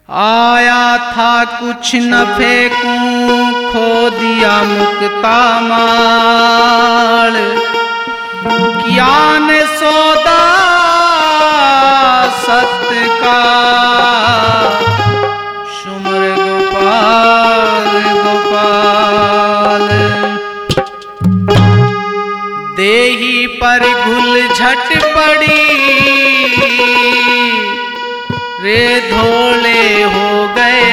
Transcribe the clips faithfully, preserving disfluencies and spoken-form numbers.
आया था कुछ न फेंकूं, खो दिया मुक्ता माल। किया ने सौदा सत्य का, सुमर गोपाल गोपाल। देही पर घुल झट पड़ी, रे धोले हो गए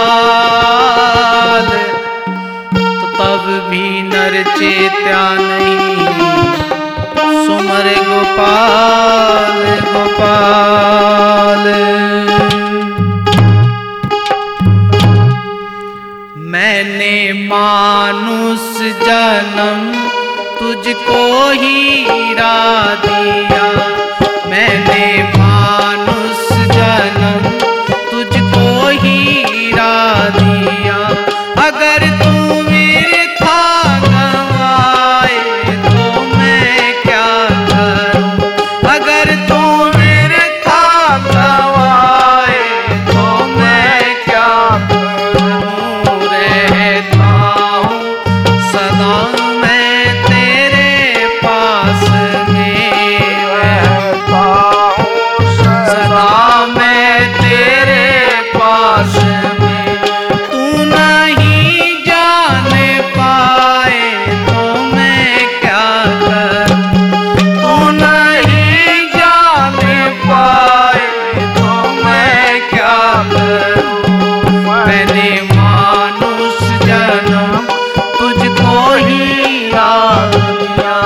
बाल। तो तब भी नर चेत्या नहीं, सुमर गोपाल गोपाल। मैंने मानुष जन्म तुझको हीरा दिया, मैंने मानुष जन्म तुझको हीरा दिया। अगर तू व्यर्था गंवाए तो मैं क्या करूं, अगर तू व्यर्था गंवाए तो मैं क्या करूं। रहता हूँ सदा मैं तेरे पास में, रहता हूँ सदा मैं तेरे पास में। तू नहीं जान पाए तो मैं क्या करूं, तू नहीं जान पाए तो मैं क्या करूं। मैंने मानुष जन्म तुझको हीरा दिया।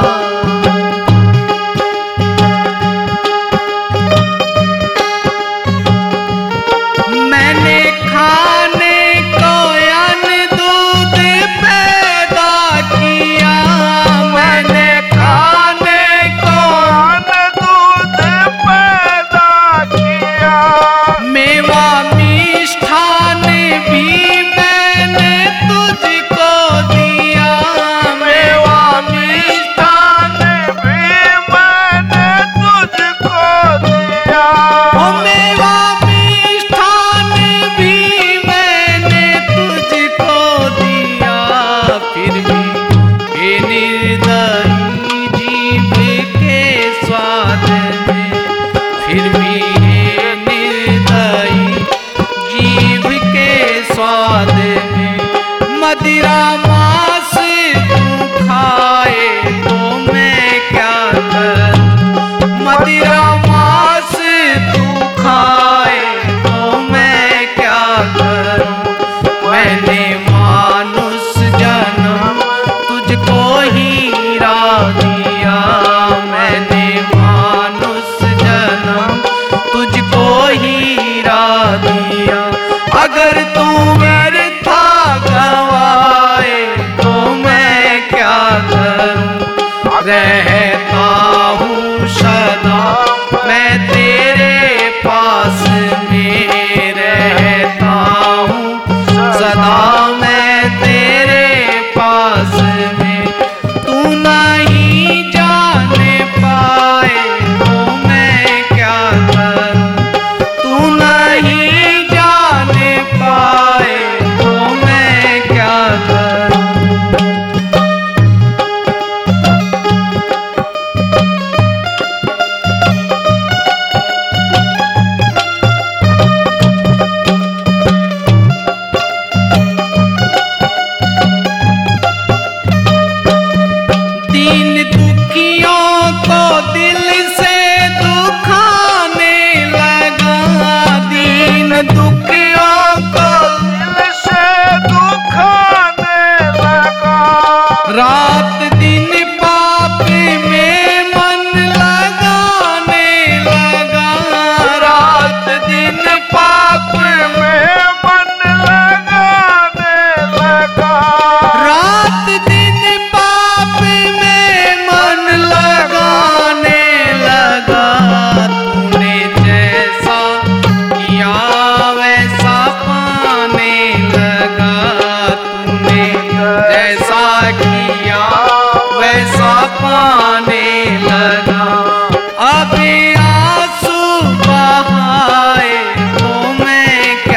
मैंने खाने को अन्न दूध पैदा किया, मैंने खाने को अन्न दूध पैदा किया। मेवा मिष्ठान भी मैंने तुझको दिया, मेवा मिष्ठान भी मैंने तुझको दिया। ओ मेवा मिष्ठान भी मैंने तुझको दिया। फिर भी हे निर्दयी जीव के स्वाद में, फिर भी हे निर्दयी जीव के स्वाद में। मदिरा मांस तू खाए तो मैं क्या करूं, मदिरा मांस तू खाए तो मैं क्या करूं। मैंने मानुष जन्म तुझको हीरा दिया, मैंने मानुष जन्म तुझको हीरा दिया। अगर तू व्यर्था गंवाए तो मैं क्या करूं। रहता हूँ सदा मैं तेरे पास में, रहता हूँ सदा मैं तेरे पास में। तू नहीं जान पाए तो मैं क्या करूं, तू नहीं जान पाए तो मैं क्या करूं। दीन दुखियों को दिल से दुखाने लगा, दीन दुखियों को दिल से दुखाने लगा। रात दिन पाप में मन लगाने लगा, रात दिन पाप में मन लगाने लगा। रात दिन पाप में मन लगाने लगा। तूने जैसा किया वैसा पाने लगा, तूने जैसा किया वैसा पाने लगा। अब आंसू बहाए तो मैं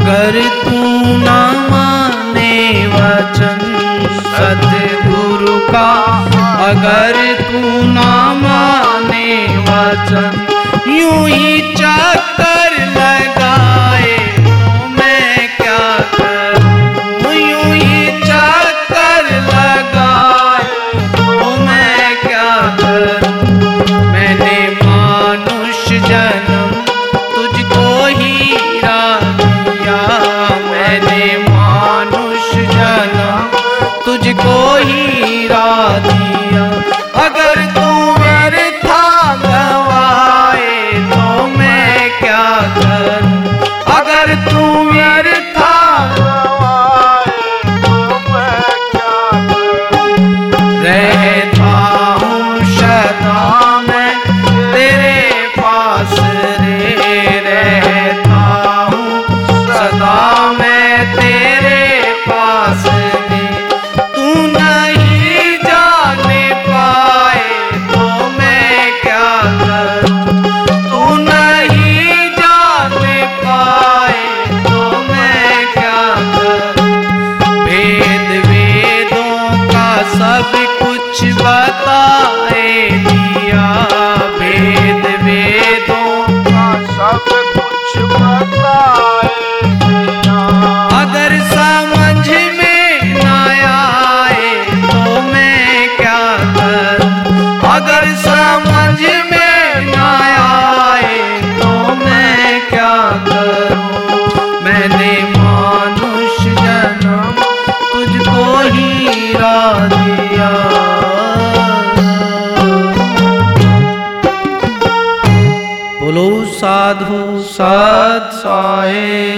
अगर तू ना माने वचन सतगुरु का, अगर तू ना माने वचन, यूं ही चक्कर लगाए तो मैं क्या करूं, यूं ही चक्कर लगाए तो मैं क्या करूं। मैंने मानुष जन्म तुझको हीरा दिया, मैंने मानुष जन्म तुझको हीरा दिया। अगर तू व्यर्था गवाए तो मैं क्या करूं, अगर तू व्यर्था गवाए तो मैं क्या करूं। रहता हूँ सदा मैं तेरे पास रे, रहता हूँ सदा मैं तेरे पास रे। तू नहीं जाने पाए तो मैं क्या करूं, तू नहीं जाने पाए तो मैं क्या करूं। वेद वेदों का सब कुछ बताए दिया, वेद वेदों का सब कुछ बताए दिया। अगर समझ में ना आए तो मैं क्या करूं, अगर समझ में ना आए तो मैं क्या करूं। मैंने मानुष जन्म तुझको हीरा दिया। बोलो साधु सत साई।